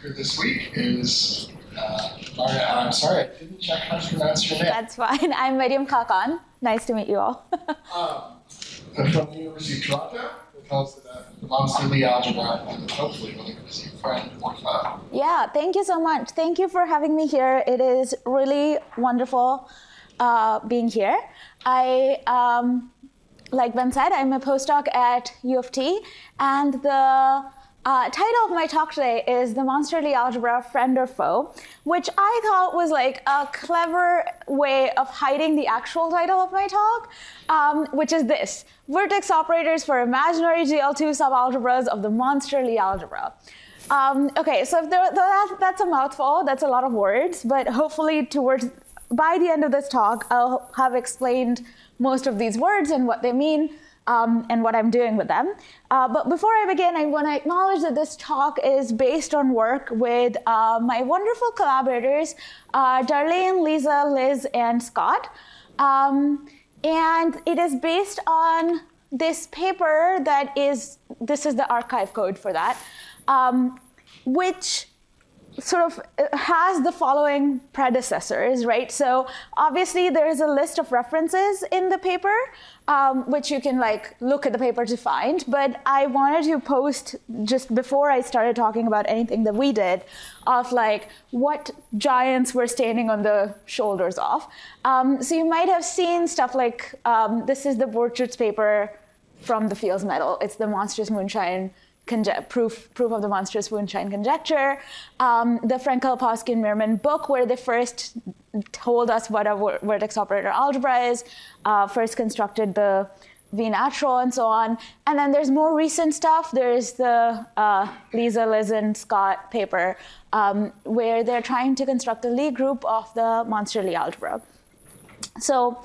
speaker this week is Maria. I'm sorry, I didn't check how to pronounce your name. That's fine. I'm Mariam Khakan. Nice to meet you all. I'm from the University of Toronto. It calls it the Monster Lie algebra, and hopefully we'll get to see a friend or fun. Yeah, thank you so much. Thank you for having me here. It is really wonderful being here. Like Ben said, I'm a postdoc at U of T, and the title of my talk today is The Monster Lie Algebra, Friend or Foe, which I thought was like a clever way of hiding the actual title of my talk, which is this: Vertex Operators for Imaginary GL2 Subalgebras of the Monster Lie Algebra. Okay, so that's a mouthful, that's a lot of words, but hopefully by the end of this talk, I'll have explained most of these words and what they mean and what I'm doing with them. But before I begin, I want to acknowledge that this talk is based on work with my wonderful collaborators, Darlene, Lisa, Liz, and Scott. And it is based on this paper this is the archive code for that, which sort of has the following predecessors, right? So obviously there is a list of references in the paper, which you can like look at the paper to find, but I wanted to post just before I started talking about anything that we did of like what giants we're standing on the shoulders of. So you might have seen stuff like, this is the Borcherds paper from the Fields Medal. It's the monstrous moonshine proof of the monstrous moonshine conjecture, the Frenkel-Poskin-Meerman book where they first told us what a vertex operator algebra is, first constructed the V natural and so on. And then there's more recent stuff. There's the Lisa, Liz, and Scott paper where they're trying to construct a Lie group of the monster Lie algebra. So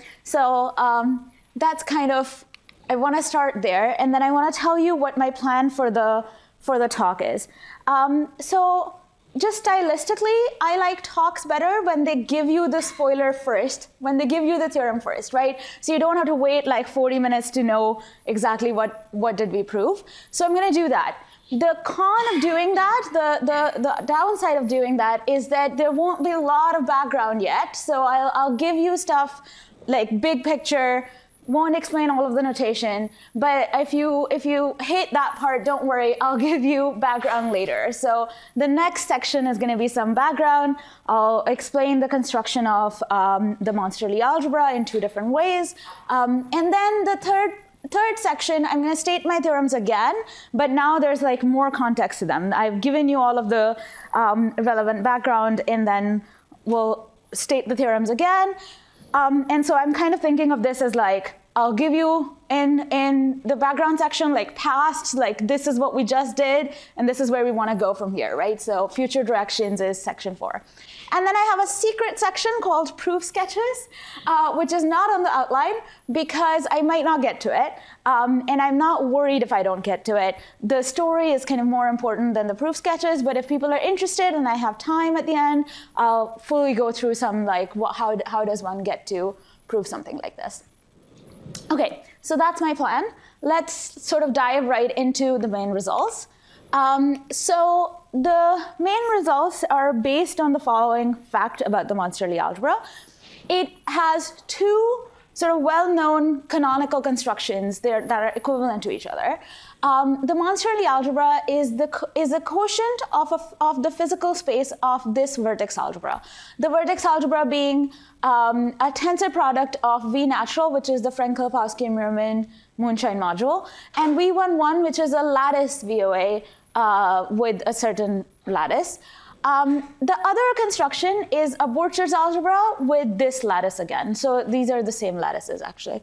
that's kind of, I want to start there, and then I want to tell you what my plan for the talk is. So just stylistically, I like talks better when they give you the spoiler first, when they give you the theorem first, right? So you don't have to wait like 40 minutes to know exactly what did we prove. So I'm going to do that. The con of doing that, the downside of doing that is that there won't be a lot of background yet. So I'll give you stuff like big picture, won't explain all of the notation, but if you hit that part, don't worry, I'll give you background later. So the next section is going to be some background. I'll explain the construction of the monster Lie algebra in two different ways. And then the third section, I'm going to state my theorems again, but now there's like more context to them. I've given you all of the relevant background, and then we'll state the theorems again. And so I'm kind of thinking of this as like, I'll give you in the background section, like past, like this is what we just did, and this is where we want to go from here, right? So future directions is section 4. And then I have a secret section called proof sketches, which is not on the outline because I might not get to it. And I'm not worried if I don't get to it. The story is kind of more important than the proof sketches, but if people are interested and I have time at the end, I'll fully go through some like how does one get to prove something like this. Okay, so that's my plan. Let's sort of dive right into the main results. So the main results are based on the following fact about the monster Lie algebra. It has two sort of well-known canonical constructions that are equivalent to each other. The monster Lie algebra is a quotient of the physical space of this vertex algebra. The vertex algebra being a tensor product of V natural, which is the Frenkel-Poskin-Meerman moonshine module, and V11, which is a lattice VOA with a certain lattice. The other construction is a Borcherds algebra with this lattice again. So these are the same lattices, actually.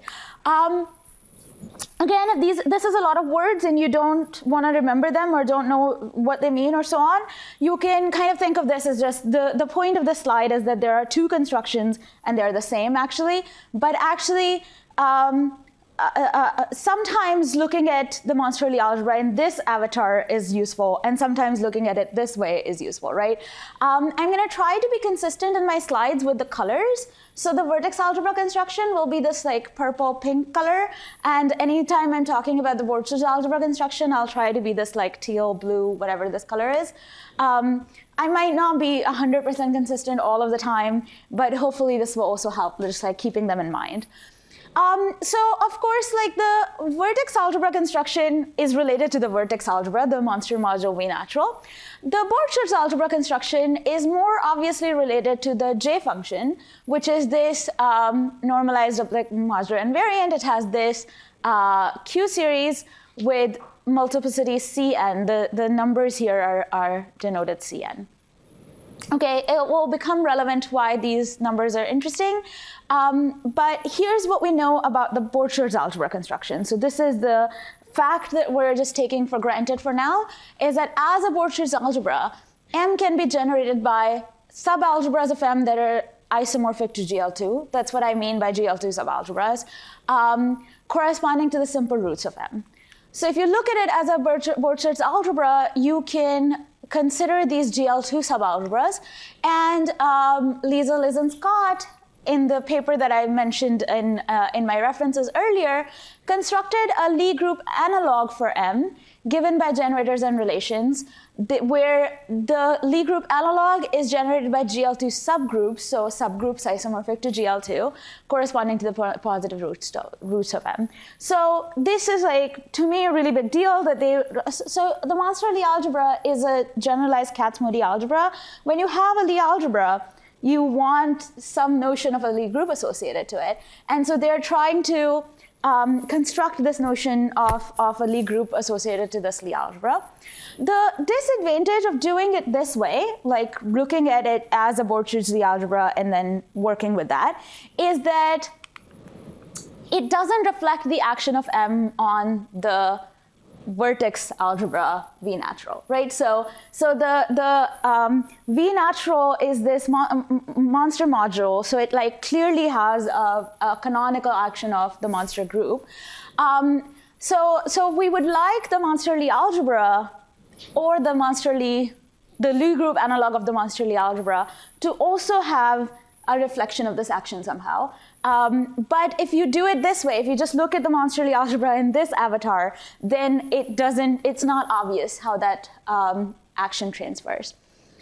Again, if this is a lot of words and you don't want to remember them or don't know what they mean or so on, you can kind of think of this as just the point of the slide is that there are two constructions and they're the same, actually. But actually, sometimes looking at the monster Lie algebra in this avatar is useful, and sometimes looking at it this way is useful, right? I'm going to try to be consistent in my slides with the colors. So the vertex algebra construction will be this like purple-pink color, and anytime I'm talking about the Borcher's algebra construction, I'll try to be this like teal, blue, whatever this color is. I might not be 100% consistent all of the time, but hopefully this will also help, just like keeping them in mind. So of course, like the vertex algebra construction is related to the vertex algebra, the monster module V natural. The Borcher's algebra construction is more obviously related to the J function, which is this normalized like modular invariant. It has this Q series with multiplicity Cn. The numbers here are denoted Cn. Okay, it will become relevant why these numbers are interesting. But here's what we know about the Borcher's algebra construction. So this is the fact that we're just taking for granted for now, is that as a Borcher's algebra, M can be generated by subalgebras of M that are isomorphic to GL2. That's what I mean by GL2 subalgebras, corresponding to the simple roots of M. So if you look at it as a Borcher's algebra, you can consider these GL2 subalgebras. And Lisa, Liz, and Scott, in the paper that I mentioned in my references earlier, constructed a Lie group analog for M, given by generators and relations, where the Lie group analog is generated by GL2 subgroups, so subgroups isomorphic to GL2, corresponding to the positive roots of M. So this is, like, to me, a really big deal that so the monster Lie algebra is a generalized Kac-Moody algebra. When you have a Lie algebra, you want some notion of a Lie group associated to it. And so they're trying to construct this notion of a Lie group associated to this Lie algebra. The disadvantage of doing it this way, like looking at it as a Borcher's Lie algebra and then working with that, is that it doesn't reflect the action of M on the vertex algebra V natural, right? So the V natural is this monster module, so it like clearly has a canonical action of the monster group. So we would like the monster Lie algebra or the Lie group analog of the monster Lie algebra to also have a reflection of this action somehow. But if you do it this way, if you just look at the monster Lie algebra in this avatar, then it's not obvious how that action transfers.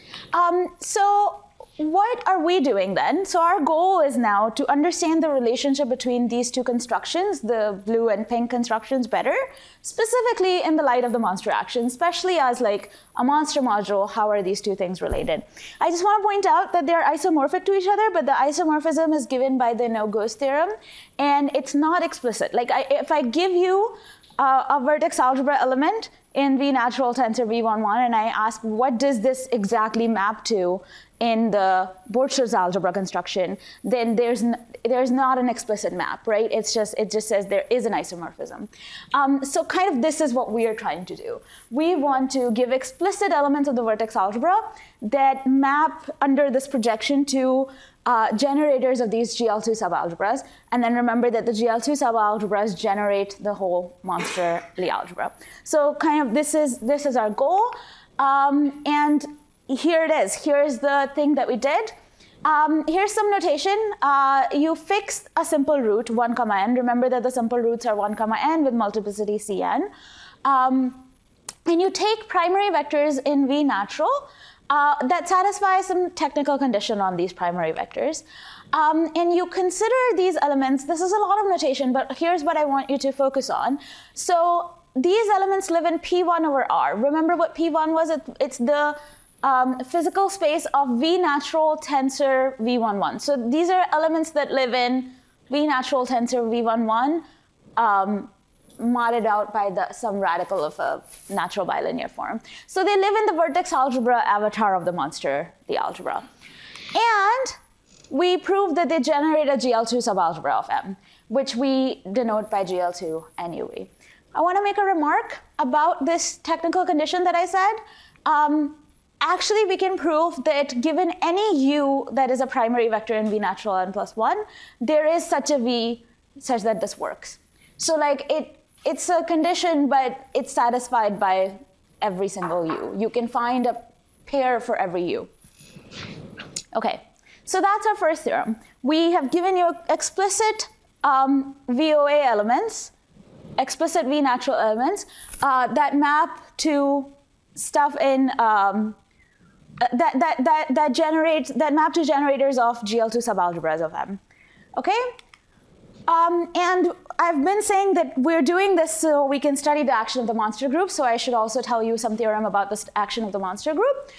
So what are we doing then? So our goal is now to understand the relationship between these two constructions, the blue and pink constructions, better, specifically in the light of the monster action, especially as like a monster module, how are these two things related? I just want to point out that they're isomorphic to each other, but the isomorphism is given by the no-ghost theorem, and it's not explicit. Like if I give you a vertex algebra element in V natural tensor V11, and I ask what does this exactly map to in the Borcher's algebra construction, then there's not an explicit map, right? It just says there is an isomorphism. So kind of this is what we are trying to do. We want to give explicit elements of the vertex algebra that map under this projection to generators of these GL2 subalgebras, and then remember that the GL2 subalgebras generate the whole monster Lie algebra. So kind of this is our goal, and here it is. Here's the thing that we did. Here's some notation. You fix a simple root, 1, n. Remember that the simple roots are 1, n with multiplicity Cn. And you take primary vectors in V natural that satisfy some technical condition on these primary vectors. And you consider these elements. This is a lot of notation, but here's what I want you to focus on. So these elements live in P1 over R. Remember what P1 was? It's the physical space of V natural tensor V11. So these are elements that live in V natural tensor V11, modded out by some radical of a natural bilinear form. So they live in the vertex algebra avatar of the monster, the algebra. And we proved that they generate a GL2 subalgebra of M, which we denote by GL2 and UV. I want to make a remark about this technical condition that I said. Actually, we can prove that given any U that is a primary vector in V natural n+1, there is such a V such that this works. So like it's a condition, but it's satisfied by every single U. You can find a pair for every U. Okay, so that's our first theorem. We have given you explicit VOA elements, explicit V natural elements that map to stuff in that map to generators of GL2 subalgebras of M. Okay, and I've been saying that we're doing this so we can study the action of the monster group. So I should also tell you some theorem about the action of the monster group.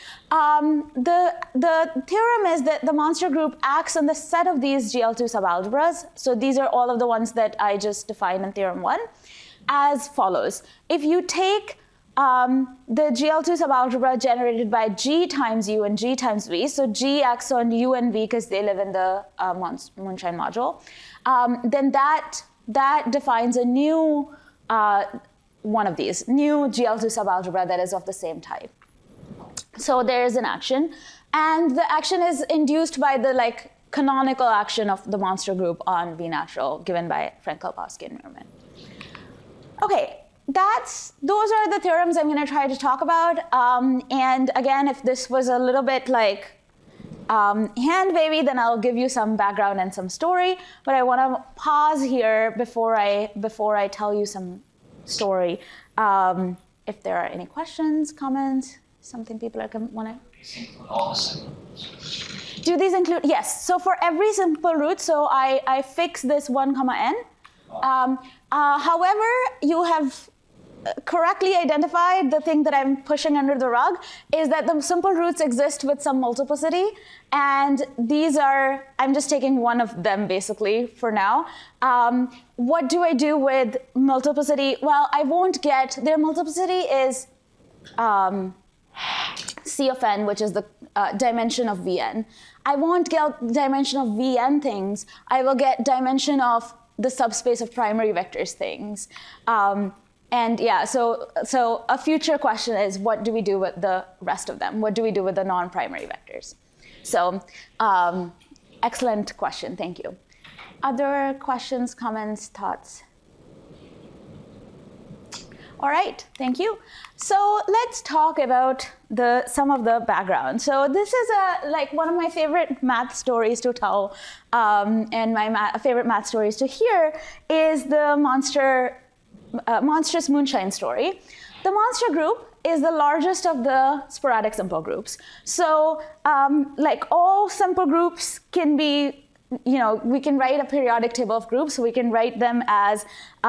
The theorem is that the monster group acts on the set of these GL2 subalgebras. So these are all of the ones that I just defined in theorem 1 as follows. If you take the GL2 subalgebra generated by G times U and G times V, so G acts on U and V because they live in the Moonshine module, then that defines a new one of these, new GL2 subalgebra that is of the same type. So there is an action, and the action is induced by the like canonical action of the monster group on V natural given by Frenkel-Pauski and Merman. Okay. Those are the theorems I'm going to try to talk about. And again, if this was a little bit like hand-wavy, then I'll give you some background and some story. But I want to pause here before I tell you some story. If there are any questions, comments, something people are want to. Do these include? Yes. So for every simple root, so I fix this 1, n. However, you have correctly identified the thing that I'm pushing under the rug is that the simple roots exist with some multiplicity, and these are, I'm just taking one of them basically for now. What do I do with multiplicity? Well, I won't get, their multiplicity is C of n, which is the dimension of Vn. I won't get dimension of Vn things, I will get dimension of the subspace of primary vectors things. And yeah, so a future question is, what do we do with the rest of them? What do we do with the non-primary vectors? So excellent question, thank you. Other questions, comments, thoughts? All right, thank you. So let's talk about some of the background. So this is like one of my favorite math stories to tell, and my favorite math stories to hear is the monstrous moonshine story. The monster group is the largest of the sporadic simple groups. So like all simple groups can be, you know, we can write a periodic table of groups. So we can write them as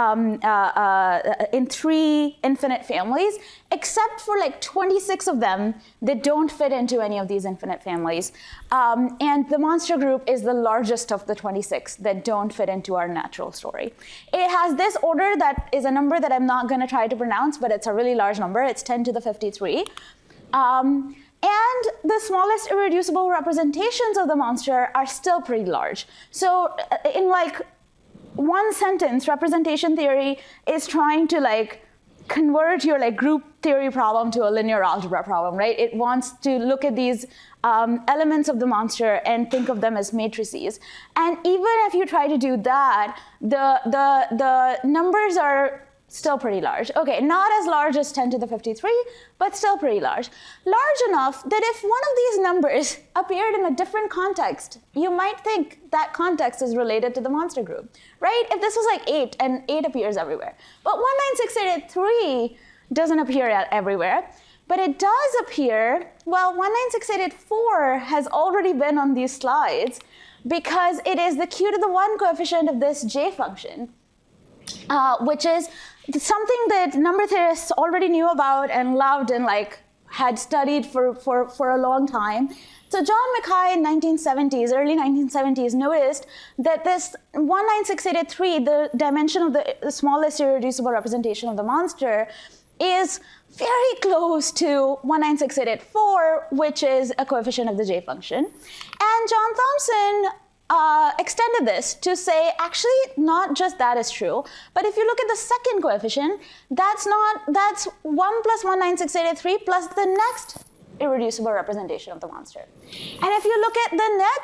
in 3 infinite families, except for like 26 of them that don't fit into any of these infinite families. And the monster group is the largest of the 26 that don't fit into our natural story. It has this order that is a number that I'm not going to try to pronounce, but it's a really large number. It's 10 to the 53. And the smallest irreducible representations of the monster are still pretty large. So in like one sentence, representation theory is trying to like convert your like group theory problem to a linear algebra problem, right? It wants to look at these elements of the monster and think of them as matrices. And even if you try to do that, the numbers are still pretty large. Okay, not as large as 10 to the 53, but still pretty large. Large enough that if one of these numbers appeared in a different context, you might think that context is related to the monster group, right? If this was like 8, and 8 appears everywhere. But 19683 doesn't appear everywhere, but it does appear, well, 19684 has already been on these slides because it is the q to the 1 coefficient of this j function, which is something that number theorists already knew about and loved and like had studied for a long time. So John Mackay in early 1970s, noticed that this 19683, the dimension of the smallest irreducible representation of the monster, is very close to 19684, which is a coefficient of the j function. And John Thomson extended this to say, actually, not just that is true, but if you look at the second coefficient, that's 1 plus 19683 plus the next irreducible representation of the monster. And if you look at the next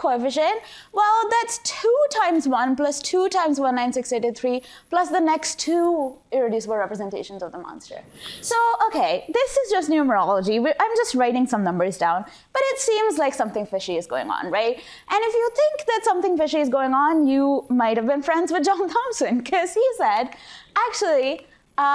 coefficient? Well, that's 2 times 1 plus 2 times 19683 plus the next 2 irreducible representations of the monster. So, okay, this is just numerology. I'm just writing some numbers down, but it seems like something fishy is going on, right? And if you think that something fishy is going on, you might have been friends with John Thomson, because he said, actually,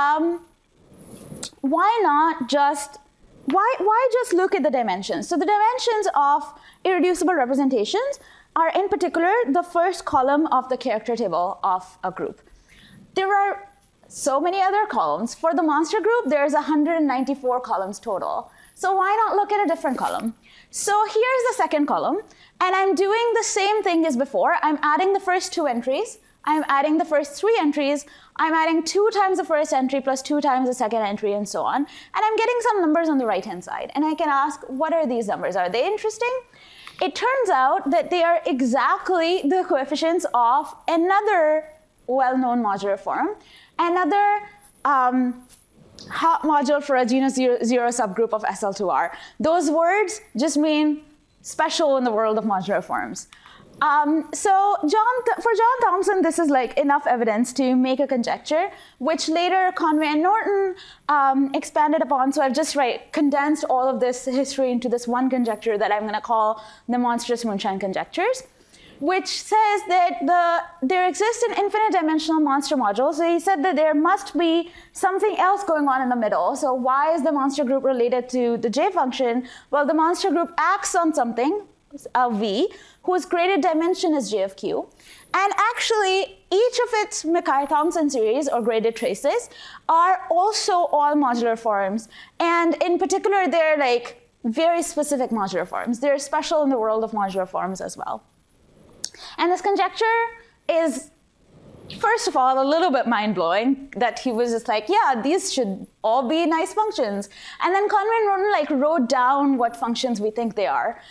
why just look at the dimensions? So the dimensions of irreducible representations are in particular the first column of the character table of a group. There are so many other columns. For the monster group, there's 194 columns total. So why not look at a different column? So here's the second column, and I'm doing the same thing as before. I'm adding the first 2 entries. I'm adding the first 3 entries. I'm adding 2 times the first entry plus 2 times the second entry and so on. And I'm getting some numbers on the right-hand side. And I can ask, what are these numbers? Are they interesting? It turns out that they are exactly the coefficients of another well-known modular form, another hot module for a genus 0 subgroup of SL2R. Those words just mean special in the world of modular forms. So for John Thomson, this is like enough evidence to make a conjecture, which later Conway and Norton expanded upon. So I've just condensed all of this history into this one conjecture that I'm going to call the monstrous moonshine conjectures, which says that there exists an infinite dimensional monster module. So he said that there must be something else going on in the middle. So why is the monster group related to the J function? Well, the monster group acts on something, a V, whose graded dimension is J of Q. And actually, each of its Mackay-Thompson series, or graded traces, are also all modular forms. And in particular, they're like very specific modular forms. They're special in the world of modular forms as well. And this conjecture is, first of all, a little bit mind-blowing, that he was just like, yeah, these should all be nice functions. And then Conway and Norton wrote down what functions we think they are.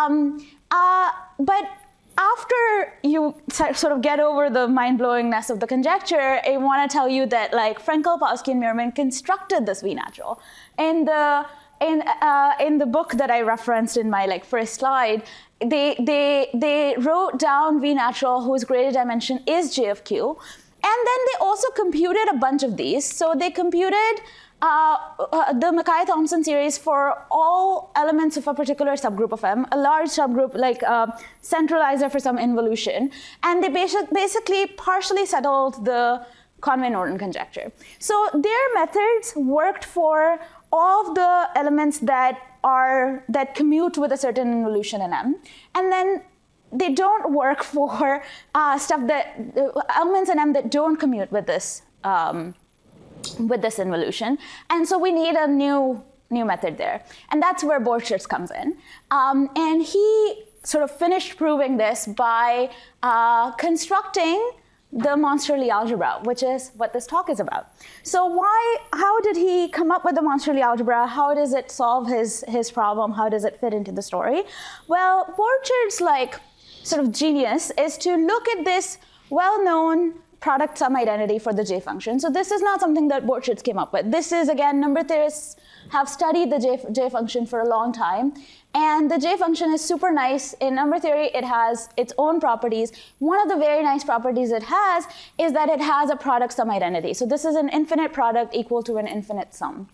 But after you sort of get over the mind-blowingness of the conjecture, I want to tell you that Frenkel, Pauski, and Meerman constructed this V natural. In the book that I referenced in my first slide, they wrote down V natural whose graded dimension is J of Q. And then they also computed a bunch of these. So they computed the Mackay-Thompson series for all elements of a particular subgroup of M, a large subgroup like a centralizer for some involution. And they basically partially settled the Conway-Norton conjecture. So their methods worked for all of the elements that commute with a certain involution in M. And then they don't work for elements in M that don't commute with this involution. And so we need a new method there. And that's where Borcherds comes in. And he sort of finished proving this by constructing the monster Lie algebra, which is what this talk is about. So how did he come up with the monster Lie algebra? How does it solve his problem? How does it fit into the story? Well, Borcherds' sort of genius is to look at this well-known product sum identity for the J function. So this is not something that Borcherds came up with. This is, again, number theorists have studied the J function for a long time. And the J function is super nice. In number theory, it has its own properties. One of the very nice properties it has is that it has a product sum identity. So this is an infinite product equal to an infinite sum.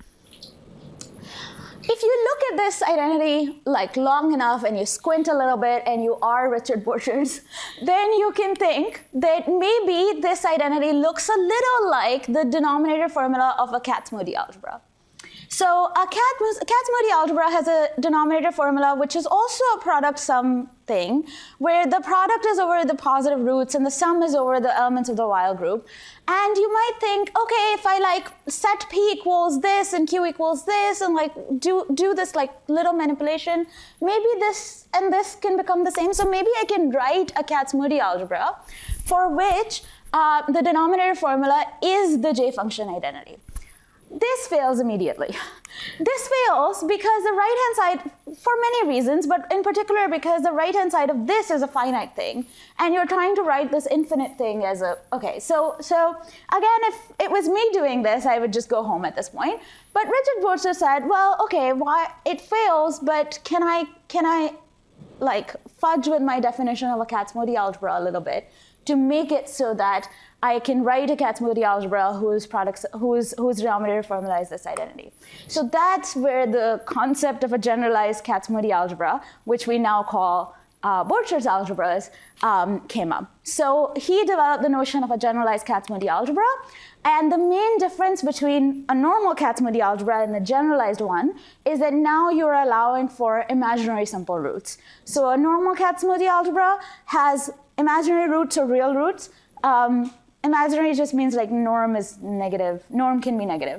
If you look at this identity long enough and you squint a little bit and you are Richard Borcherds, then you can think that maybe this identity looks a little like the denominator formula of a Kac-Moody algebra. So a Kac-Moody algebra has a denominator formula which is also a product sum thing, where the product is over the positive roots and the sum is over the elements of the Weil group. And you might think, okay, if I set P equals this and Q equals this and do this little manipulation, maybe this and this can become the same. So maybe I can write a Kac-Moody algebra for which the denominator formula is the J function identity. This fails immediately. This fails because the right-hand side, for many reasons, but in particular because the right-hand side of this is a finite thing, and you're trying to write this infinite thing as a, okay, so again, if it was me doing this, I would just go home at this point. But Richard Borcherds said, well, okay, why it fails, but can I like fudge with my definition of a Kac-Moody algebra a little bit to make it so that I can write a Kac-Moody algebra whose denominator formula is this identity. So that's where the concept of a generalized Kac-Moody algebra, which we now call Borcher's algebras, came up. So he developed the notion of a generalized Kac-Moody algebra. And the main difference between a normal Kac-Moody algebra and the generalized one is that now you're allowing for imaginary simple roots. So a normal Kac-Moody algebra has imaginary roots or real roots. Imaginary just means like norm is negative. Norm can be negative.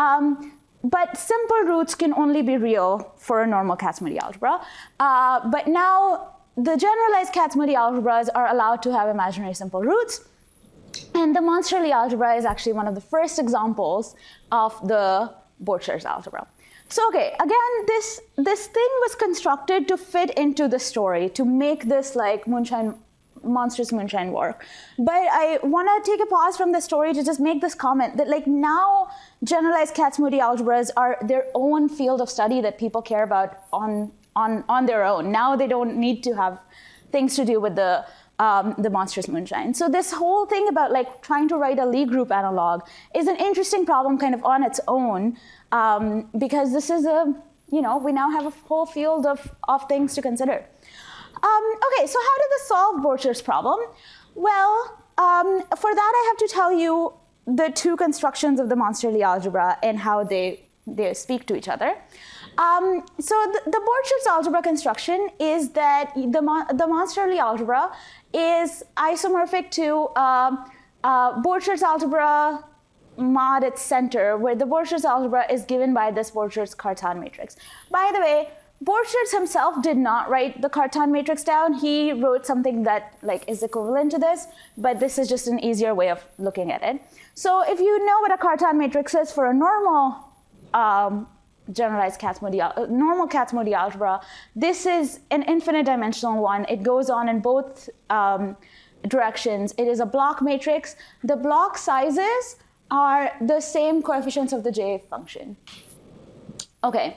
But simple roots can only be real for a normal Kac-Moody algebra. But now the generalized Kac-Moody algebras are allowed to have imaginary simple roots. And the Monster-Lie algebra is actually one of the first examples of the Borcher's algebra. So okay, again, this thing was constructed to fit into the story, to make this like monstrous moonshine work. But I want to take a pause from the story to just make this comment that like now generalized Kac-Moody algebras are their own field of study that people care about on their own. Now they don't need to have things to do with the monstrous moonshine. So this whole thing about like trying to write a Lie group analog is an interesting problem kind of on its own, because this is we now have a whole field of things to consider. Okay, so how did this solve Borcher's problem? Well, for that I have to tell you the two constructions of the Monster-Lie algebra and how they speak to each other. So the Borcher's algebra construction is that the Monster-Lie algebra is isomorphic to Borcher's algebra mod its center, where the Borcher's algebra is given by this Borcher's Cartan matrix. By the way, Borcher's himself did not write the Cartan matrix down. He wrote something that like is equivalent to this, but this is just an easier way of looking at it. So if you know what a Cartan matrix is for a normal generalized normal Kac-Moody algebra, this is an infinite dimensional one. It goes on in both directions. It is a block matrix. The block sizes are the same coefficients of the J function. Okay.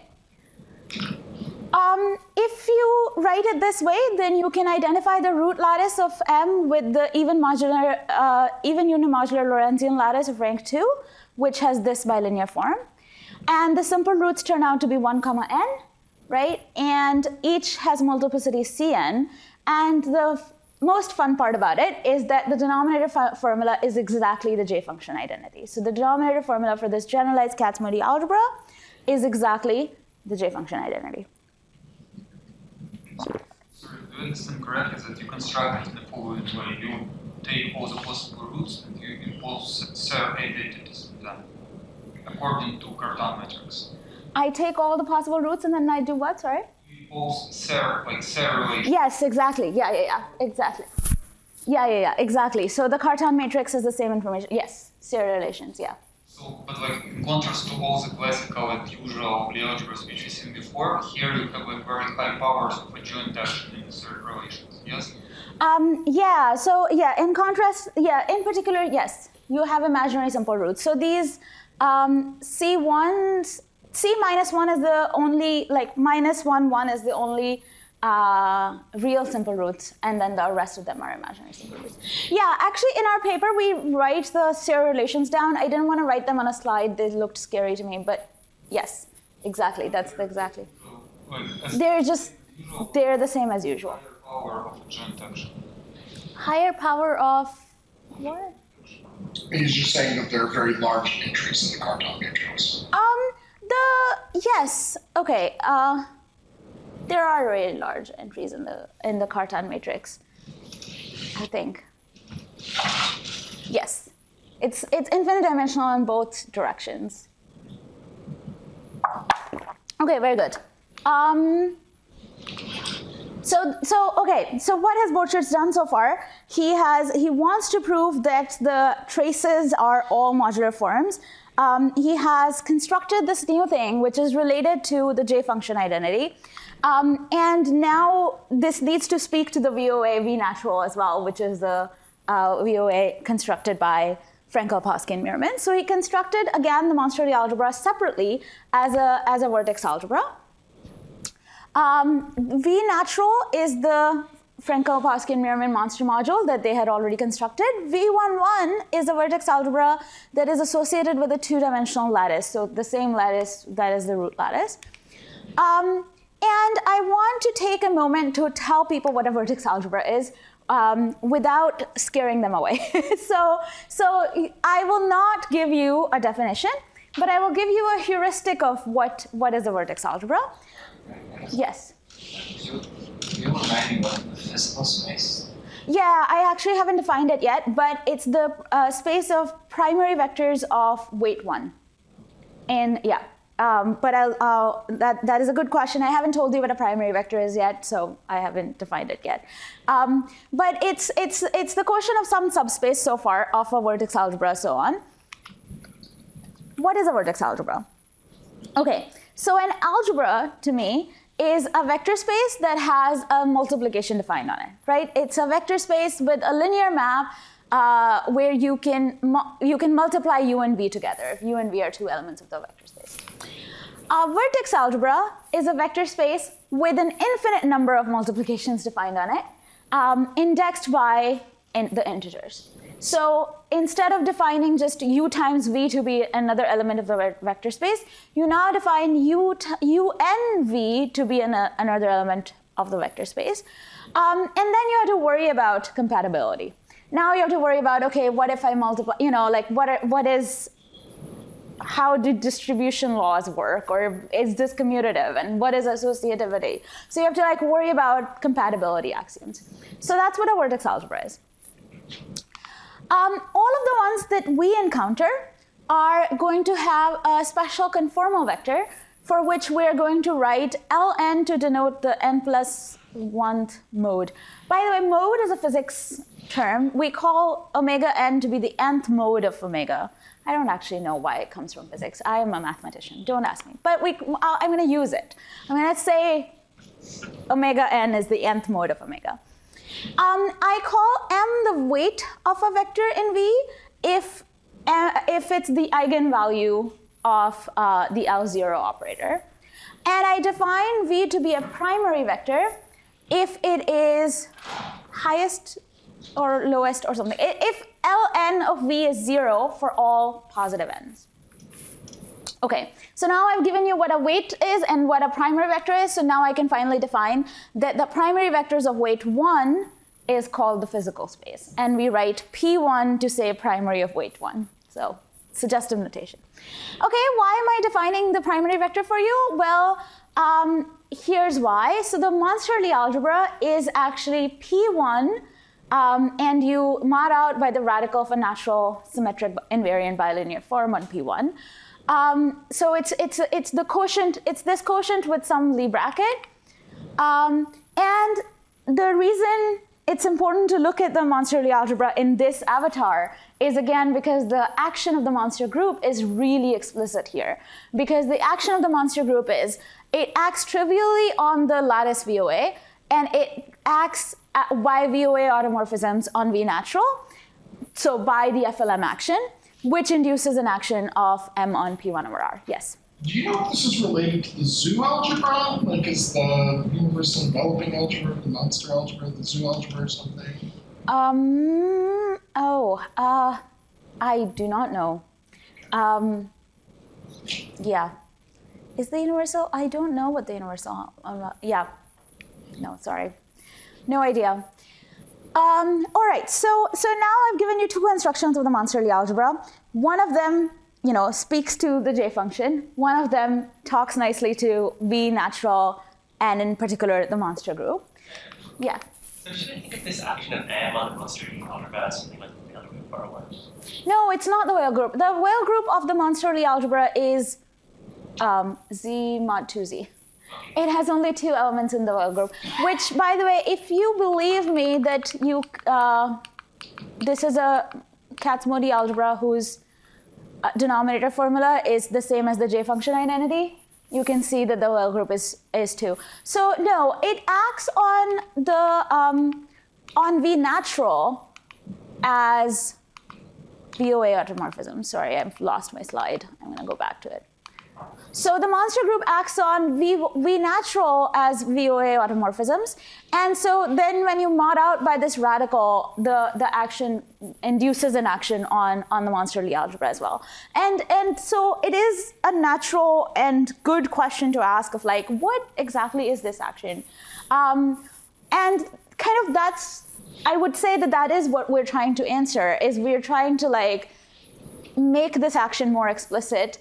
If you write it this way, then you can identify the root lattice of M with the even unimodular Lorentzian lattice of rank 2, which has this bilinear form. And the simple roots turn out to be 1, n, right? And each has multiplicity Cn. And the most fun part about it is that the denominator formula is exactly the J function identity. So the denominator formula for this generalized Kac-Moody algebra is exactly the J function identity. Sorry, do I understand correctly that you construct it in the following way? You take all the possible roots and you impose Serre identities in them, according to Cartan matrix. I take all the possible roots and then I do what, sorry? You impose Serre, like Serre relations. Yes, exactly. Yeah, exactly. Yeah, exactly. So the Cartan matrix is the same information. Yes, Serre relations, yeah. So, but like in contrast to all the classical and usual Lie algebras which we've seen before, here you have like very high powers of adjoint action in Serre relations, yes? In contrast, in particular, yes, you have imaginary simple roots. So these C minus 1 is the only, like minus 1, 1 is the only real simple roots, and then the rest of them are imaginary simple roots. Yeah, actually in our paper we write the Serre relations down. I didn't want to write them on a slide, they looked scary to me, but yes, exactly, exactly. They're the same as usual. Higher power of adjoint action. Higher power of what? He's just saying that there are very large entries in the Cartan matrix. Yes, okay. There are really large entries in the Cartan matrix, I think. Yes, it's infinite dimensional in both directions. Okay, very good. So what has Borcher's done so far? He wants to prove that the traces are all modular forms. He has constructed this new thing, which is related to the J function identity. And now this needs to speak to the VOA V natural as well, which is the VOA constructed by Frenkel, Posky, and Meerman. So he constructed, again, the Monster-Lie algebra separately as a vertex algebra. V natural is the Frenkel-Paschen-Mermin monster module that they had already constructed. V11 is a vertex algebra that is associated with a two-dimensional lattice, so the same lattice that is the root lattice. And I want to take a moment to tell people what a vertex algebra is without scaring them away. So I will not give you a definition, but I will give you a heuristic of what is a vertex algebra. Yes? You remind me what the physical space? Yeah, I actually haven't defined it yet, but it's the space of primary vectors of weight 1. And yeah, but that is a good question. I haven't told you what a primary vector is yet, so I haven't defined it yet. But it's the quotient of some subspace so far of a vertex algebra, so on. What is a vertex algebra? Okay, so an algebra to me is a vector space that has a multiplication defined on it, right? It's a vector space with a linear map where you can multiply u and v together, if u and v are two elements of the vector space. A vertex algebra is a vector space with an infinite number of multiplications defined on it, indexed by the integers. So instead of defining just u times v to be another element of the vector space, you now define u n v to be another element of the vector space. And then you have to worry about compatibility. Now you have to worry about, okay, what if I multiply, like how do distribution laws work, or is this commutative, and what is associativity? So you have to worry about compatibility axioms. So that's what a vertex algebra is. All of the ones that we encounter are going to have a special conformal vector for which we're going to write Ln to denote the n plus 1th mode. By the way, mode is a physics term. We call omega n to be the nth mode of omega. I don't actually know why it comes from physics. I am a mathematician. Don't ask me. But I'm going to use it. I'm going to say omega n is the nth mode of omega. I call m the weight of a vector in V if it's the eigenvalue of the L0 operator. And I define V to be a primary vector if it is highest or lowest or something. If Ln of V is 0 for all positive n's. Okay, so now I've given you what a weight is and what a primary vector is, so now I can finally define that the primary vectors of weight 1 is called the physical space. And we write P1 to say primary of weight 1. So suggestive notation. Okay, why am I defining the primary vector for you? Well, here's why. So the monster-Lie algebra is actually P1, and you mod out by the radical of a natural symmetric invariant bilinear form on P1. So it's the quotient. It's this quotient with some Lie bracket, and the reason it's important to look at the monster-Lie algebra in this avatar is again because the action of the monster group is really explicit here. Because the action of the monster group is it acts trivially on the lattice VOA, and it acts by VOA automorphisms on V natural, so by the FLM action, which induces an action of M on P1 over R. Yes? Do you know if this is related to the zoo algebra? Like, is the universal enveloping algebra, the monster algebra, the zoo algebra or something? I do not know. Yeah. Is the universal? I don't know what the universal, yeah. No, sorry. No idea. All right, so now I've given you two constructions of the monster-Lie algebra. One of them, speaks to the J function. One of them talks nicely to V natural, and in particular, the monster group. Yeah. So should I think of this action of M on the monster-Lie algebra as something like the Weyl group or what? No, it's not the Weyl group. The Weyl group of the monster-Lie algebra is Z mod 2Z. It has only two elements in the Weyl group, which, by the way, if you believe me that this is a Kac-Moody algebra whose denominator formula is the same as the J function identity, you can see that the Weyl group is 2. So no, it acts on the on V natural as VOA automorphism. Sorry, I've lost my slide. I'm going to go back to it. So the monster group acts on V natural as VOA automorphisms. And so then when you mod out by this radical, the action induces an action on the monster Lie algebra as well. And so it is a natural and good question to ask of like, what exactly is this action? And kind of that's, I would say that is what we're trying to answer, is we're trying to like make this action more explicit.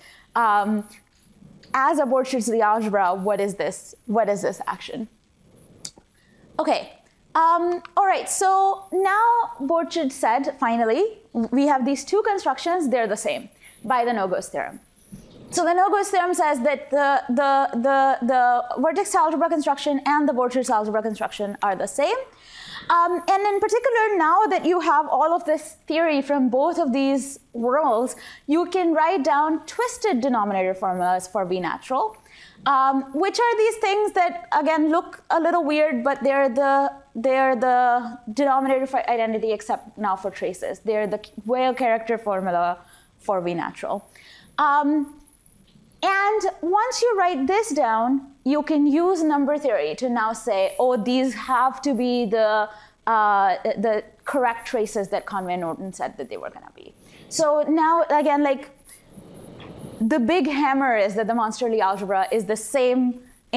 As a Borcherds Lie algebra, what is this action? Okay, all right, so now Borcherds said, finally, we have these two constructions, they're the same, by the no-goes theorem. So the no-goes theorem says that the vertex algebra construction and the Borcherds algebra construction are the same. And in particular, now that you have all of this theory from both of these worlds, you can write down twisted denominator formulas for V natural, which are these things that, again, look a little weird, but they're the denominator for identity, except now for traces. They're the Weyl character formula for V natural. And once you write this down, you can use number theory to now say, oh, these have to be the correct traces that Conway Norton said that they were going to be. So now, again, like the big hammer is that the monster Lie algebra is the same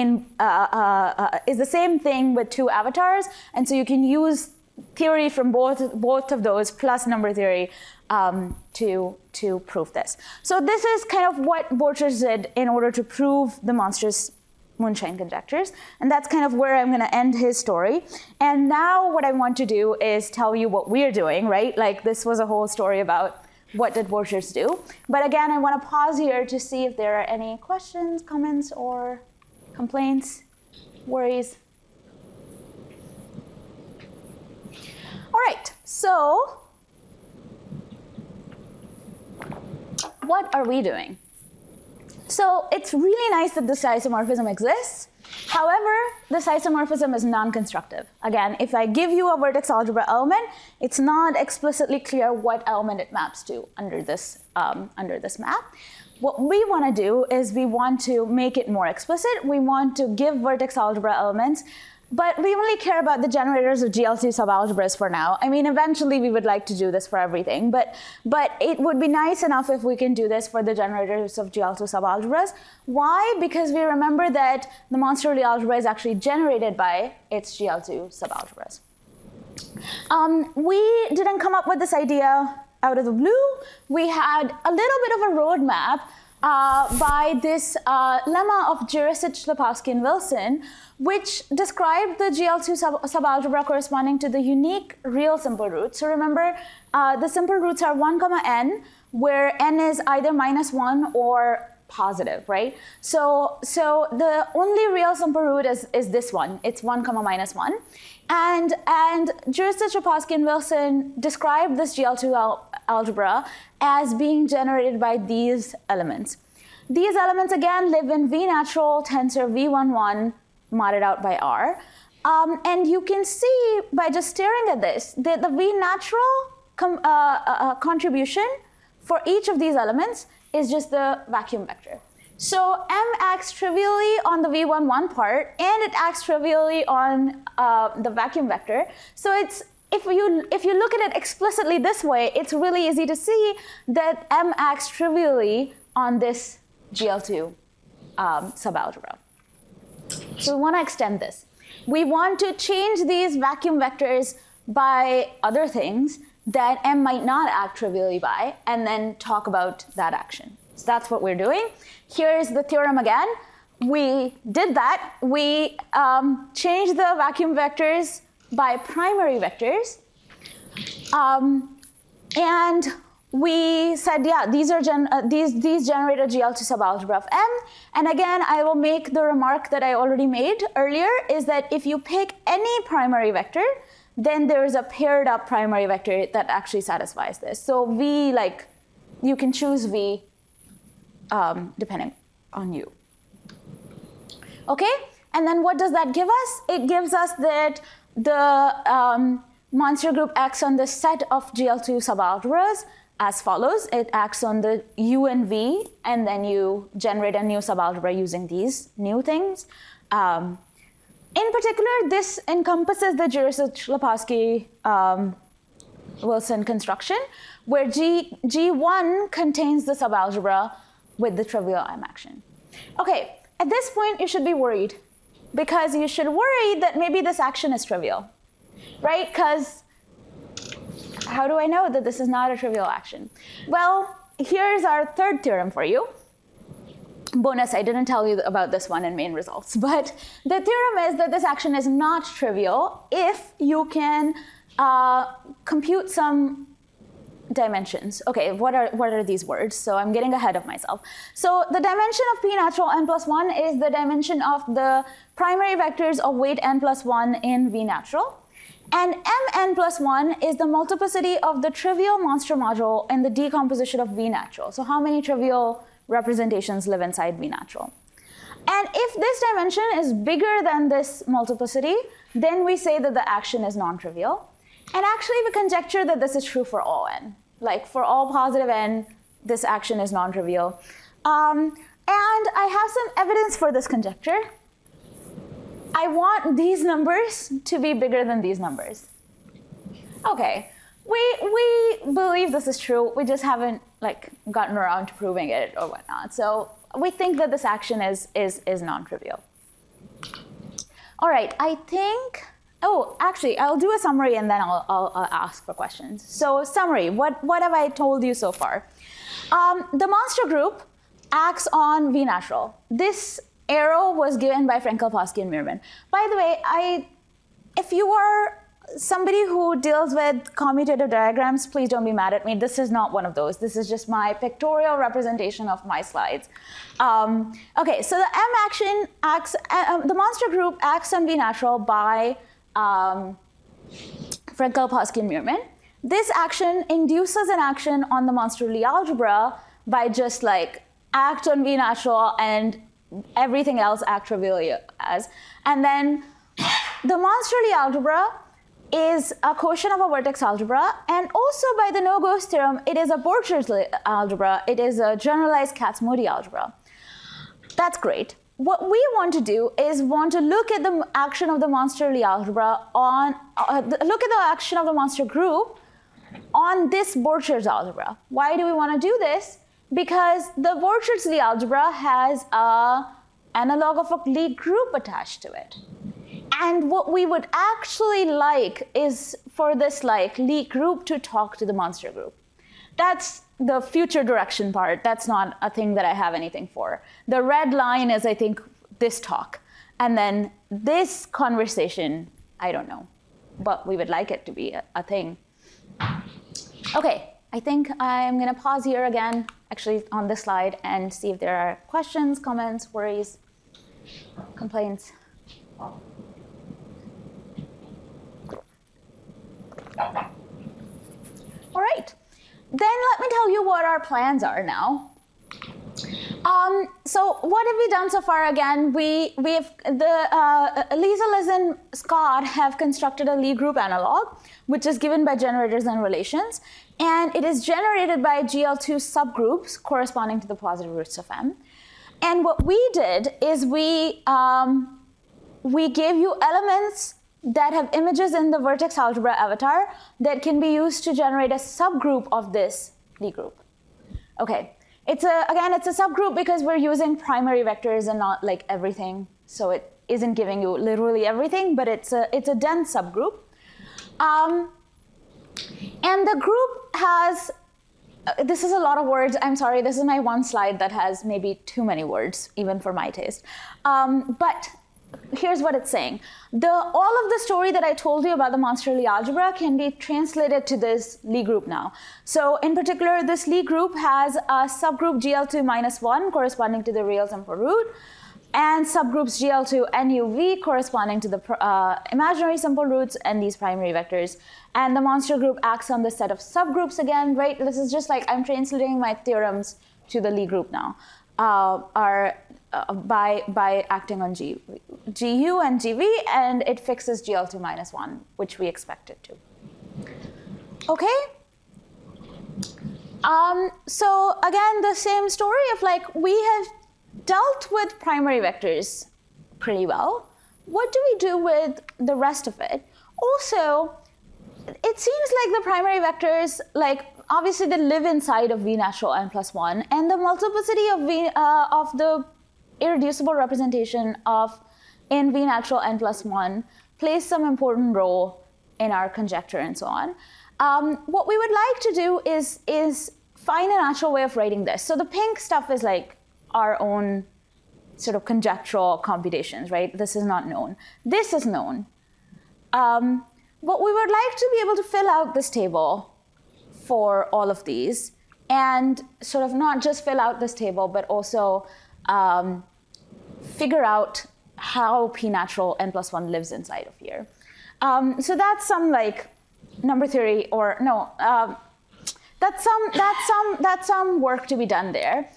is the same thing with two avatars, and so you can use theory from both of those plus number theory to prove this. So this is kind of what Borcherds did in order to prove the monstrous moonshine conjectures, and that's kind of where I'm going to end his story. And now what I want to do is tell you what we're doing, right? Like this was a whole story about what did Borcherds do. But again, I want to pause here to see if there are any questions, comments, or complaints, worries. All right, so what are we doing? So it's really nice that this isomorphism exists. However, this isomorphism is non-constructive. Again, if I give you a vertex algebra element, it's not explicitly clear what element it maps to under this map. What we want to do is we want to make it more explicit. We want to give vertex algebra elements, but we only care about the generators of GL2 subalgebras for now. I mean, eventually we would like to do this for everything, but it would be nice enough if we can do this for the generators of GL2 subalgebras. Why? Because we remember that the monster Lie algebra is actually generated by its GL2 subalgebras. We didn't come up with this idea out of the blue. We had a little bit of a roadmap by this lemma of Jurisic, Lepofsky, and Wilson, which described the GL2 subalgebra corresponding to the unique real simple roots. So remember, the simple roots are 1, n, where n is either -1 or positive, right? So the only real simple root is this one. It's 1, -1. And Jurisic, Lepofsky, and Wilson described this GL2 algebra as being generated by these elements. These elements, again, live in V natural tensor V11 modded out by R. And you can see by just staring at this that the V natural contribution for each of these elements is just the vacuum vector. So M acts trivially on the V11 part, and it acts trivially on the vacuum vector. So it's if you look at it explicitly this way, it's really easy to see that M acts trivially on this GL2 subalgebra. So we want to extend this. We want to change these vacuum vectors by other things that M might not act trivially by, and then talk about that action. So that's what we're doing. Here's the theorem again. We did that. We changed the vacuum vectors by primary vectors. And we said, yeah, these are these generate a GL2 subalgebra of M. And again, I will make the remark that I already made earlier, is that if you pick any primary vector, then there is a paired up primary vector that actually satisfies this. So V, like, you can choose V depending on you. Okay, and then what does that give us? It gives us that the monster group X on this set of GL2 subalgebras as follows. It acts on the U and V, and then you generate a new subalgebra using these new things. In particular, this encompasses the Jurisic-Lepofsky Wilson construction, where G1 contains the subalgebra with the trivial M action. Okay, at this point, you should be worried, because you should worry that maybe this action is trivial, right? Because how do I know that this is not a trivial action? Well, here's our third theorem for you. Bonus, I didn't tell you about this one in main results, but the theorem is that this action is not trivial if you can compute some dimensions. Okay, what are these words? So I'm getting ahead of myself. So the dimension of P natural n plus 1 is the dimension of the primary vectors of weight n plus 1 in V natural. And mn plus 1 is the multiplicity of the trivial monster module in the decomposition of V natural. So how many trivial representations live inside V natural? And if this dimension is bigger than this multiplicity, then we say that the action is non-trivial. And actually, we conjecture that this is true for all n. Like for all positive n, this action is non-trivial. And I have some evidence for this conjecture. I want these numbers to be bigger than these numbers. Okay, we believe this is true. We just haven't gotten around to proving it or whatnot. So we think that this action is non-trivial. All right, I think. Oh, actually, I'll do a summary and then I'll ask for questions. So summary, what have I told you so far? The monster group acts on V natural. This arrow was given by Frenkel, Lepofsky, and Meerman. By the way, if you are somebody who deals with commutative diagrams, please don't be mad at me. This is not one of those. This is just my pictorial representation of my slides. Okay, so the M action acts, the monster group acts on V natural by Frenkel, Lepofsky, and Meerman. This action induces an action on the monster Lie algebra by just act on V natural and everything else act trivially as. And then the monster Lie algebra is a quotient of a vertex algebra, and also by the no-ghost theorem, it is a Borcher's algebra. It is a generalized Kac-Moody algebra. That's great. What we want to do is look at the action of the monster Lie algebra on, look at the action of the monster group on this Borcher's algebra. Why do we want to do this? Because the Borcher's Lie algebra has an analog of a Lie group attached to it. And what we would actually like is for this Lie group to talk to the monster group. That's the future direction part. That's not a thing that I have anything for. The red line is, I think, this talk. And then this conversation, I don't know. But we would like it to be a thing. Okay, I think I'm going to pause here again, actually on this slide, and see if there are questions, comments, worries, complaints. All right. Then let me tell you what our plans are now. So what have we done so far? Again, Lisa, Liz, and Scott have constructed a Lie group analog, which is given by generators and relations, and it is generated by GL2 subgroups corresponding to the positive roots of M. And what we did is we gave you elements that have images in the vertex algebra avatar that can be used to generate a subgroup of this Lie group. Okay, again, it's a subgroup because we're using primary vectors and not everything, so it isn't giving you literally everything, but it's a dense subgroup. And the group has, this is a lot of words, I'm sorry, this is my one slide that has maybe too many words, even for my taste. But here's what it's saying. All of the story that I told you about the monster Lie algebra can be translated to this Lie group now. So in particular, this Lie group has a subgroup GL2-1 corresponding to the real simple root, and subgroups GL2 and UV corresponding to the imaginary simple roots and these primary vectors. And the monster group acts on this set of subgroups again, right? This is just I'm translating my theorems to the Lie group now. By acting on GU and GV, and it fixes GL2-1, which we expect it to. Okay? So again, the same story of like, we have dealt with primary vectors pretty well. What do we do with the rest of it? Also, it seems like the primary vectors, like obviously they live inside of V natural n+1, and the multiplicity of the irreducible representation in V natural n+1 plays some important role in our conjecture and so on. What we would like to do is find a natural way of writing this. So the pink stuff is like our own sort of conjectural computations, right? This is not known. This is known. But we would like to be able to fill out this table for all of these, and sort of not just fill out this table, but also figure out how P natural n+1 lives inside of here. So that's some like number theory, or no, that's some work to be done there.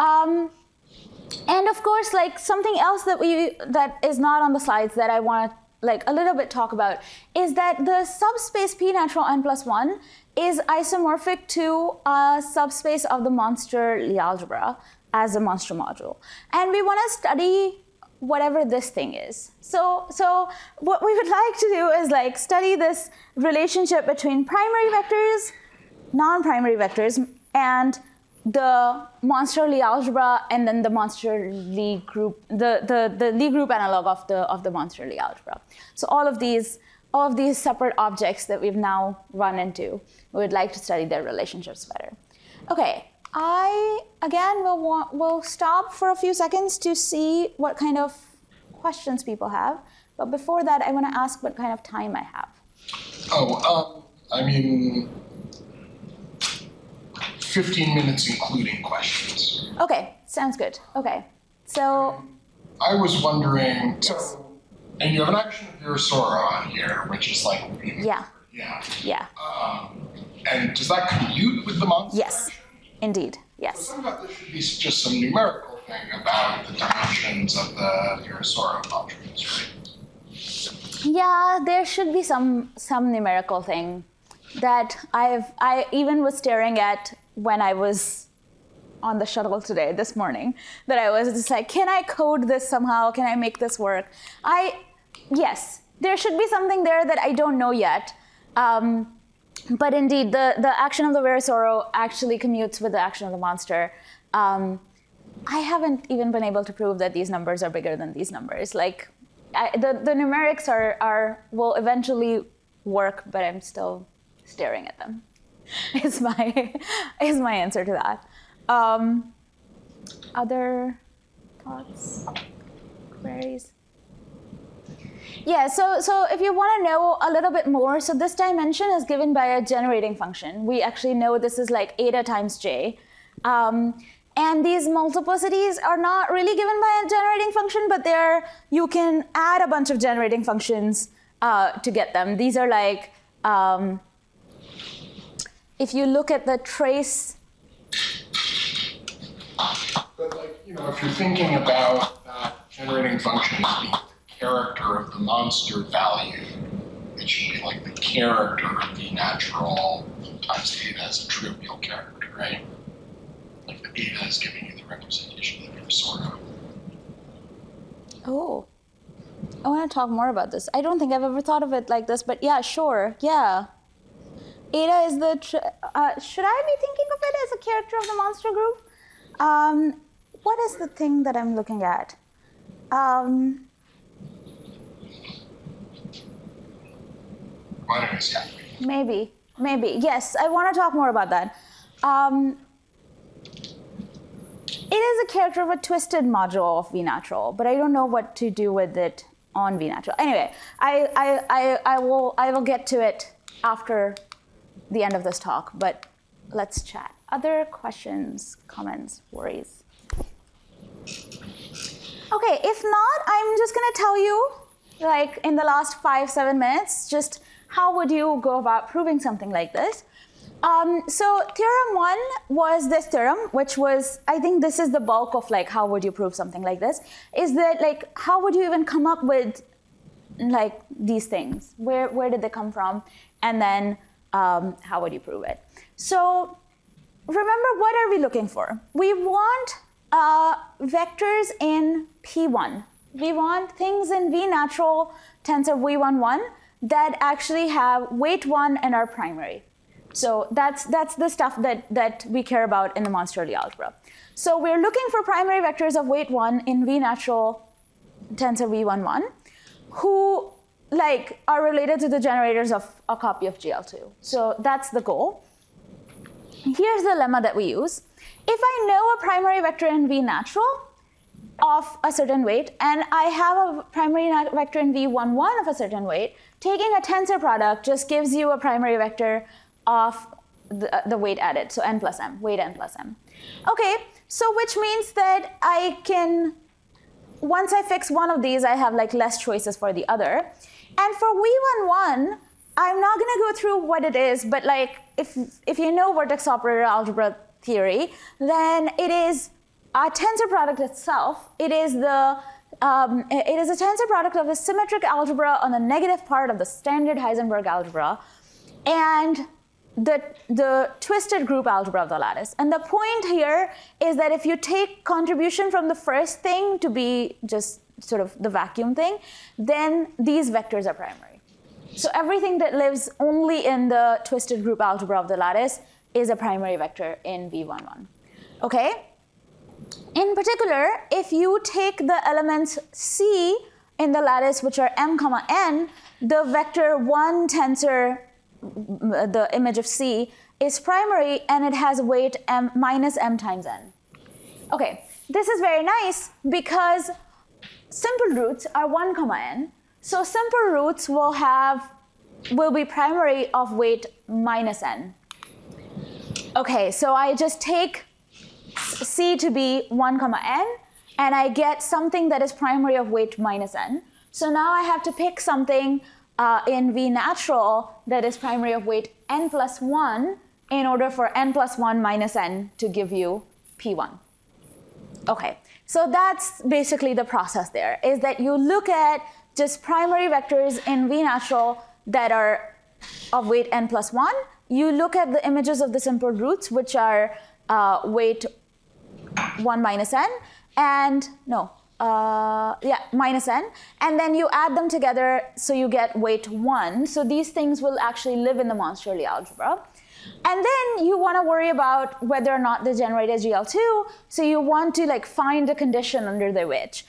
And of course, like something else that is not on the slides that I want to like a little bit talk about is that the subspace P natural n+1 is isomorphic to a subspace of the monster Lie algebra as a monster module. And we want to study whatever this thing is. So what we would like to do is like study this relationship between primary vectors, non-primary vectors, and the monster Lie algebra, and then the monster Lie group, the Lie group analog of the monster Lie algebra. So all of these separate objects that we've now run into, we would like to study their relationships better. Okay, I again will stop for a few seconds to see what kind of questions people have. But before that, I want to ask what kind of time I have. I mean, 15 minutes including questions. Okay, sounds good. Okay, so I was wondering, and you have an action of Virasoro on here, which is like yeah. And does that commute with the monster? Yes, action? indeed, So yes. some of this should be just some numerical thing about the dimensions of the Virasoro functions, right? Yeah, there should be some numerical thing that I even was staring at when I was on the shuttle today, this morning, that I was just like, can I code this somehow? Can I make this work? Yes, there should be something there that I don't know yet. But indeed, the action of the Virasoro actually commutes with the action of the monster. I haven't even been able to prove that these numbers are bigger than these numbers. Like, the numerics will eventually work, but I'm still staring at them. Is my answer to that. Other thoughts, queries? Yeah, so if you want to know a little bit more, so this dimension is given by a generating function. We actually know this is like eta times j. And these multiplicities are not really given by a generating function, but you can add a bunch of generating functions to get them. These are like, if you look at the trace. But like, if you're thinking about that generating function as being the character of the monster value, it should be like the character of the natural times eta as a trivial character, right? Like the eta is giving you the representation of your Virasoro. Oh, I want to talk more about this. I don't think I've ever thought of it like this, but yeah, sure, yeah. Eta is the, should I be thinking of it as a character of the monster group? What is the thing that I'm looking at? Why don't you say? Maybe. Yes, I want to talk more about that. It is a character of a twisted module of V natural, but I don't know what to do with it on V natural. Anyway, I will get to it after the end of this talk, but let's chat. Other questions, comments, worries? Okay, if not, I'm just gonna tell you, like in the last 5-7 minutes, just how would you go about proving something like this? So theorem 1 was this theorem, which was, I think this is the bulk of like how would you prove something like this, is that like how would you even come up with like these things? Where did they come from? And then how would you prove it? So remember, what are we looking for? We want vectors in P1. We want things in V natural tensor V11 that actually have weight 1 and are primary. So that's the stuff that we care about in the monster algebra. So we're looking for primary vectors of weight 1 in V natural tensor V11 who are related to the generators of a copy of GL2. So that's the goal. Here's the lemma that we use. If I know a primary vector in V natural of a certain weight, and I have a primary vector in V11 of a certain weight, taking a tensor product just gives you a primary vector of the weight added, so n plus m, weight n plus m. Okay, so which means that I can, once I fix one of these, I have less choices for the other. And for V11, I'm not going to go through what it is, but if you know vertex operator algebra theory, then it is a tensor product itself. It is a tensor product of a symmetric algebra on the negative part of the standard Heisenberg algebra, and the twisted group algebra of the lattice. And the point here is that if you take contribution from the first thing to be just sort of the vacuum thing, then these vectors are primary. So everything that lives only in the twisted group algebra of the lattice is a primary vector in V11. Okay? In particular, if you take the elements C in the lattice, which are m comma n, the vector 1 tensor, the image of C, is primary, and it has weight m minus m times n. Okay, this is very nice because simple roots are 1 comma n. So simple roots will be primary of weight minus n. Okay, so I just take C to be 1 comma n, and I get something that is primary of weight minus n. So now I have to pick something in V natural that is primary of weight n plus 1 in order for n plus 1 minus n to give you P1. Okay, so that's basically the process there, is that you look at just primary vectors in V natural that are of weight n plus 1. You look at the images of the simple roots, which are weight 1 minus n, and minus n, and then you add them together so you get weight 1. So these things will actually live in the Monsterly algebra. And then you want to worry about whether or not they generate a GL2, so you want to find a condition under which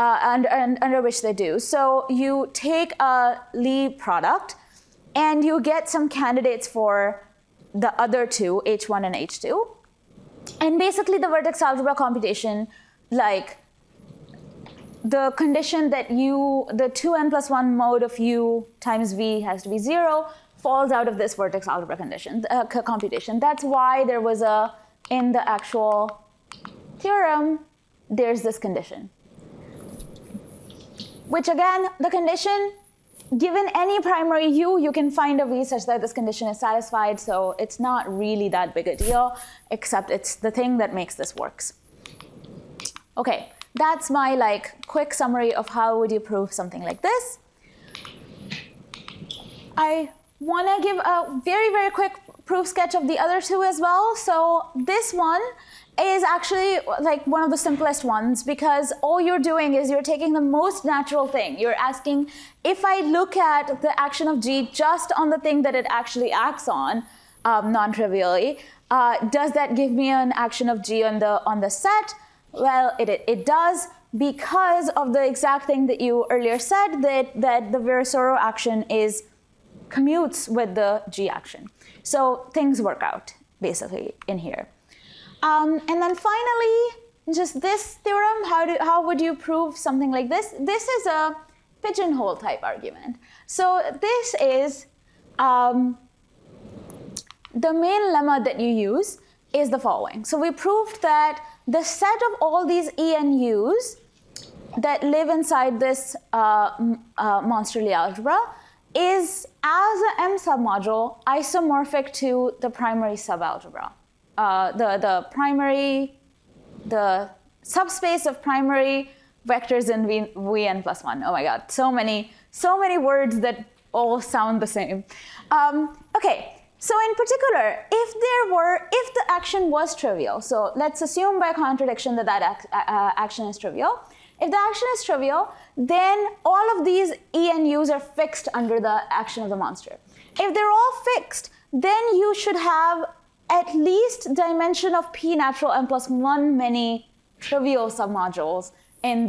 they do. So you take a Lie product, and you get some candidates for the other two, H1 and H2. And basically the vertex algebra computation, the condition that the 2n plus 1 mode of u times v has to be 0 falls out of this vertex algebra condition, computation. That's why there was in the actual theorem, there's this condition. Which again, the condition, given any primary u, you can find a v such that this condition is satisfied, so it's not really that big a deal, except it's the thing that makes this works. Okay, that's my quick summary of how would you prove something like this. I want to give a very, very quick proof sketch of the other two as well. So this one is actually one of the simplest ones, because all you're doing is you're taking the most natural thing. You're asking, if I look at the action of G just on the thing that it actually acts on, non-trivially, does that give me an action of G on the set? Well, it does, because of the exact thing that you earlier said, that the Virasoro action commutes with the G action. So things work out, basically, in here. And then finally, just this theorem, how would you prove something like this? This is a pigeonhole type argument. So this is, the main lemma that you use is the following. So we proved that the set of all these ENUs that live inside this Monsterly algebra is, as an M submodule, isomorphic to the primary subalgebra. The subspace of primary vectors in Vn plus 1. Oh my god, so many words that all sound the same. Okay, So in particular, if the action was trivial, so let's assume by contradiction that action is trivial. If the action is trivial, then all of these E and U's are fixed under the action of the monster. If they're all fixed, then you should have at least dimension of P natural n plus 1 many trivial submodules in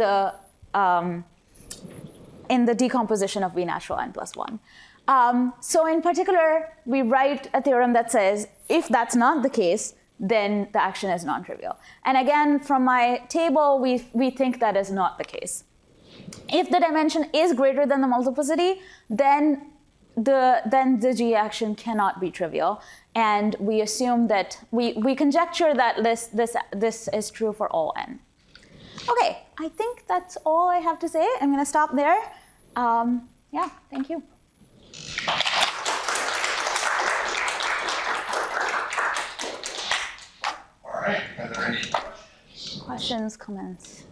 the decomposition of V natural n plus 1. So in particular, we write a theorem that says, if that's not the case, then the action is non-trivial. And again, from my table, we think that is not the case. If the dimension is greater than the multiplicity, then the G action cannot be trivial. And we assume that, we conjecture that this is true for all n. Okay, I think that's all I have to say. I'm going to stop there. Yeah, thank you. All right, are there any questions? Questions, comments?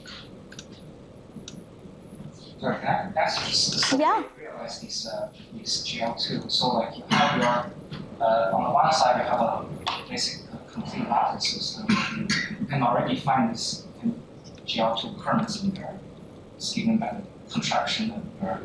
Sorry, can I ask you just Yeah. realize these GL2? So like you have your on the one side you have a basic complete lattice system. You can already find this GL2 currents in there. It's given by the contraction of your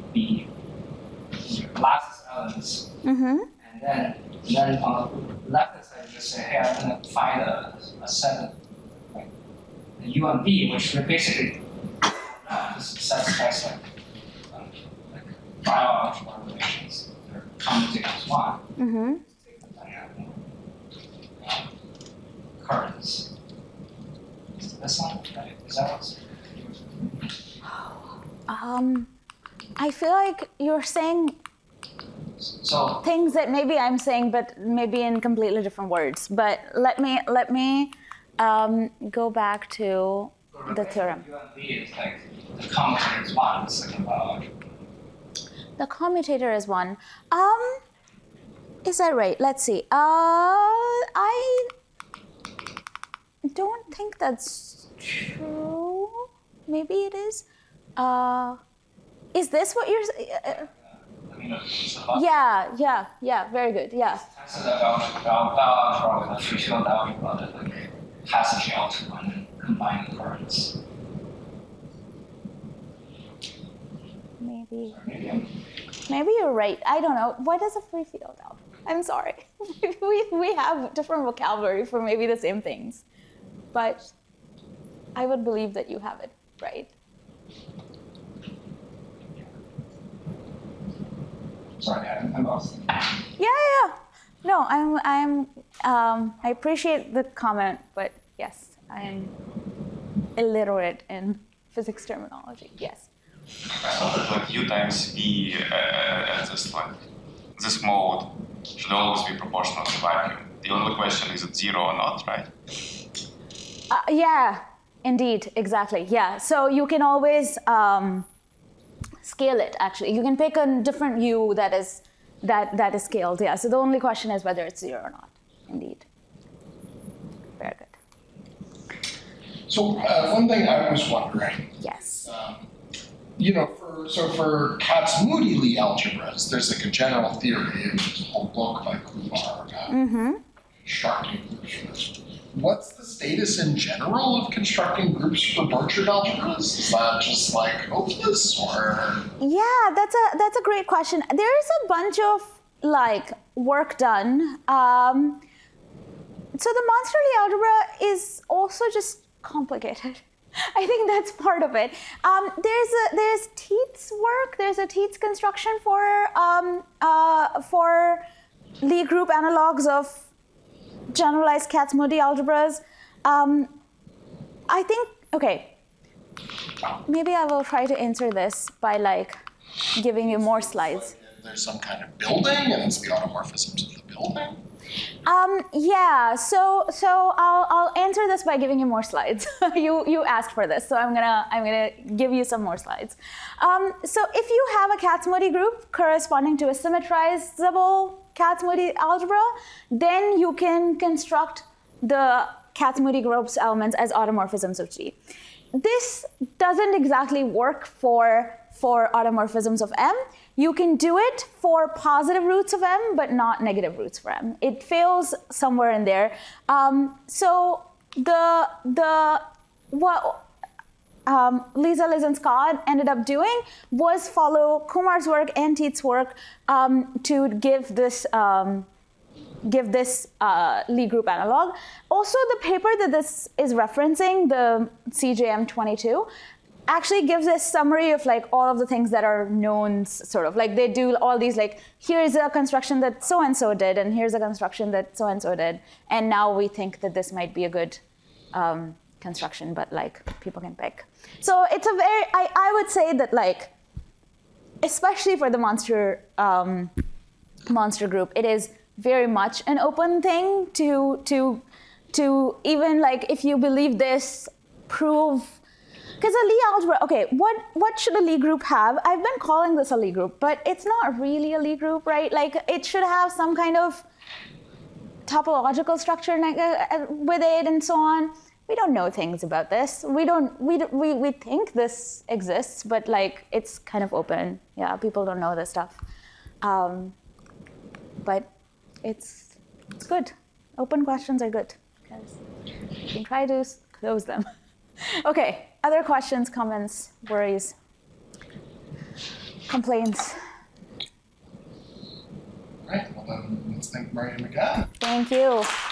lattice elements. Mm-hmm. And then on the left side you just say, hey, I'm gonna find a set of like the U and V, which would basically this satisfies like bioalgebra relations. They're commutative as one. Mm-hmm. Take the diagonal currents. Is this one right? Is that what's I feel like you're saying so? things that maybe I'm saying, but maybe in completely different words. But let me go back to the theorem. U and V is like the commutator is one. It's like a bioalgebra. The commutator is one. Is that right? Let's see. I don't think that's true. Maybe it is. Is this what you're saying? I mean, it's about Yeah. Very good. Yeah. That's the bioalgebra with a three-field algebra that like has a GL2 and then combine the currents. Maybe you're right. I don't know. What is a free field algebra? I'm sorry. we have different vocabulary for maybe the same things, but I would believe that you have it right. Sorry, I'm lost. Yeah. No, I appreciate the comment, but yes, I am illiterate in physics terminology. Yes. I thought that like U times V at this mode should always be proportional to vacuum. The only question is it 0 or not, right? Yeah, indeed, exactly. Yeah, so you can always scale it. Actually, you can pick a different U that is scaled. Yeah. So the only question is whether it's 0 or not. Indeed. Very good. So one thing I was wondering. Yes. For Kac-Moody Lie algebras, there's like a general theory, there's a whole book by Kumar about constructing groups. What's the status in general of constructing groups for Borchardt algebras? Is that just like hopeless, or? Yeah, that's a great question. There's a bunch of like work done. So the monster Lie algebra is also just complicated. I think that's part of it. There's Tietz's work. There's a Tietz construction for Lie group analogs of generalized Kac-Moody algebras. I think, okay, maybe I will try to answer this by like giving you more slides. There's some kind of building, and it's the automorphisms of the building. Yeah, so I'll answer this by giving you more slides. you asked for this, so I'm gonna give you some more slides. So if you have a Kac-Moody group corresponding to a symmetrizable Kac-Moody algebra, then you can construct the Kac-Moody group's elements as automorphisms of G. This doesn't exactly work for for automorphisms of M. You can do it for positive roots of M, but not negative roots for M. It fails somewhere in there. So what Lisa, Liz, and Scott ended up doing was follow Kumar's work and Teet's work to give this Lie group analog. Also, the paper that this is referencing, the CJM22, actually gives a summary of like all of the things that are known, sort of like they do all these like, here's a construction that so-and-so did, and here's a construction that so-and-so did, and now we think that this might be a good construction, but like people can pick. So it's a very, I would say that like, especially for the monster group, it is very much an open thing to even like, if you believe this, prove. Because a Lie algebra, okay, what should a Lie group have? I've been calling this a Lie group, but it's not really a Lie group, right? Like, it should have some kind of topological structure with it and so on. We don't know things about this. We think this exists, but like, it's kind of open. Yeah, people don't know this stuff. But it's good. Open questions are good, because you can try to close them. Okay, other questions, comments, worries, complaints? All right, well then, let's thank Mariam again. Thank you.